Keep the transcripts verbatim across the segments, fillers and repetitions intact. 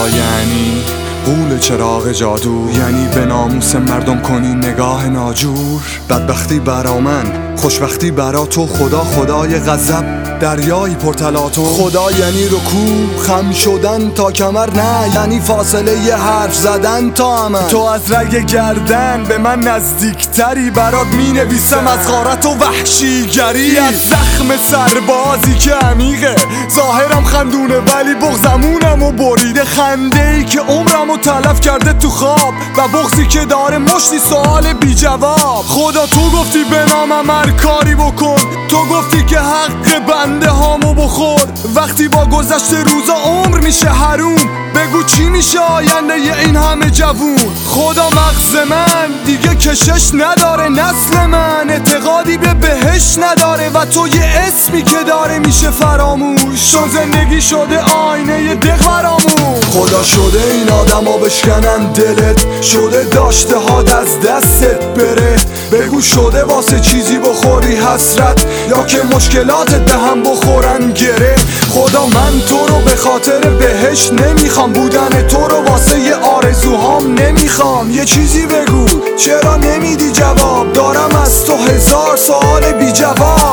یعنی قول چراغ جادو، یعنی به ناموس مردم کنی نگاه ناجور. بدبختی برا من، خوشبختی برا تو، خدا خدای غضب دریایی پرتلاطم. خدا یعنی رکوع خم شدن تا کمر، نه یعنی فاصله ی حرف زدن تا عمل. تو از رگ گردن به من نزدیکتری، برات می نویسم از غارت و وحشیگری. از زخم سربازی که عمیقه، ظاهرم خندونه ولی بغزمونم و بریده. خنده ای که عمرم و تلف کرده تو خواب، و بغزی که داره مشتی سوال بی جواب. خدا تو گفتی به نامم هر کاری بکن، تو گفتی که حق بنده هامو بخور. وقتی با گذشت روزا عمر میشه حروم، بگو چی میشه آینده ی این همه جوون. خدا مغز من دیگه کشش نداره، نسل من اعتقادی به بهش نداره، و تو یه اسمی که داره میشه فراموش، چون زندگی شده آینه ی دق فراموش. خدا شده این آدم ها بشکنن دلت، شده داشته هاد از دستت بره. بگو شده واسه چیزی بخوری حسرت، یا که مشکلاتت به هم بخورن گره. خدا من تو رو به خاطر بهش نمیخوام، بودن تو رو واسه یه آرزوهام نمیخوام. یه چیزی بگو چرا نمیدی جواب، دارم از تو هزار سوال بی جواب.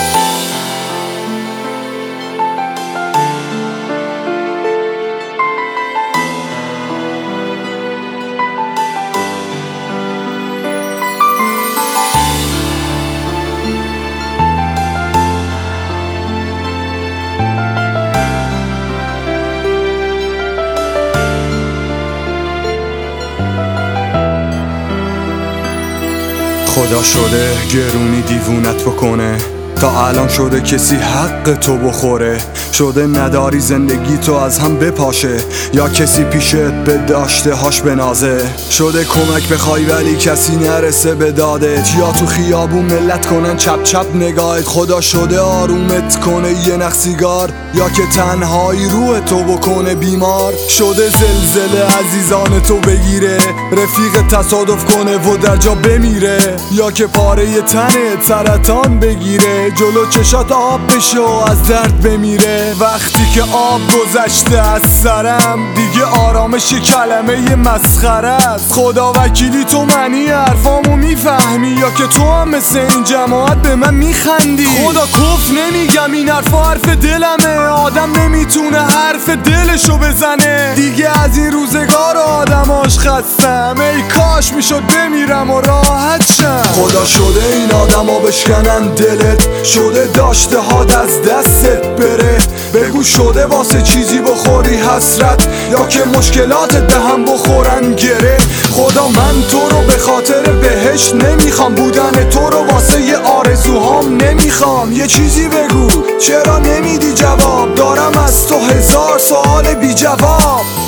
خدا شده گرونی دیوونت بکنه، تا الان شده کسی حق تو بخوره. شده نداری زندگی تو از هم بپاشه، یا کسی پیشت به داشته هاش بنازه. شده کمک بخوای ولی کسی نرسه به دادت، یا تو خیابون ملت کنن چپ چپ نگاهت. خدا شده آرومت کنه یه نخ سیگار، یا که تنهایی روح تو بکنه بیمار. شده زلزله عزیزان تو بگیره، رفیق تصادف کنه و در جا بمیره، یا که پاره ی تنت سرطان بگیره، جلو چشات آب بشه و از درد بمیره. وقتی که آب گذشته از سرم، دیگه آرامش کلمه ی مسخره است. خدا وکیلی تو معنی حرفامو میفهمی، یا که تو هم مثل این جماعت به من میخندی. خدا کف نمیگم این حرفا حرف دلمه، آدم نمیتونه حرف دلشو بزنه. دیگه از این روزگار آدماش خستم، ای کاش میشد بمیرم و راحت شم. خدا شده این آدم ها بشکنن دلت، شده داشته هاد از دستت بره. بگو شده واسه چیزی بخوری حسرت، یا که مشکلاتت به هم بخورن گره. خدا من تو رو به خاطر بهش نمیخوام، بودن تو رو واسه یه آرزوهام نمیخوام. یه چیزی بگو چرا نمیدی جواب، دارم از تو هزار سوال بی جواب.